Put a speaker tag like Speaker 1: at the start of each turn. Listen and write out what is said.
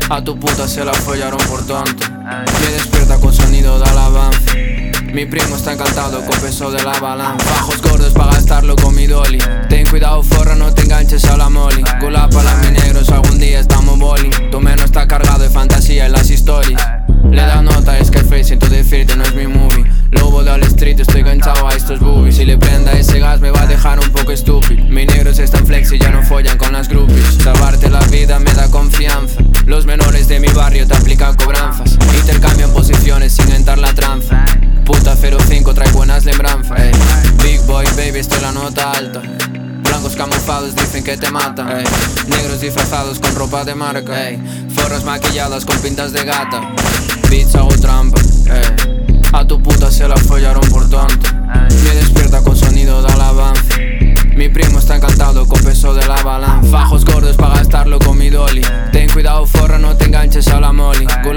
Speaker 1: A tu puta se la follaron por tonto. Me despierta con sonido de alabanza. Mi primo está encantado con peso de la balanza. Bajos gordos pa' gastarlo con mi dolly. Ten cuidado forra, no te enganches a la molly. Gula para mis negros, algún día estamos bowling. Tu meno está cargado de fantasía en las historias. Le da nota a Scarface, siento decirte no es mi movie. Lobo de Wall Street, estoy enganchado a estos boobies. Si le prenda ese gas me va a dejar un poco estúpido. Mis negros están flex y ya no follan con las groupies. Salvarte la vida me da confianza. Los menores de mi barrio te aplican cobranzas. Intercambian posiciones sin entrar la tranza. Puta 05 trae buenas lembranzas. Big boy baby, estoy la nota alta. Blancos camuflados dicen que te matan. Negros disfrazados con ropa de marca. Forras maquilladas con pintas de gata. Beats hago trampa. A tu puta se la follaron por tonto. Me despierta con sonido de alabanza. Mi primo está encantado con peso de la balanza. Fajos gordos pa' gastarlo con mi dolly. Ten cuidado forra, no te enganches a la molly.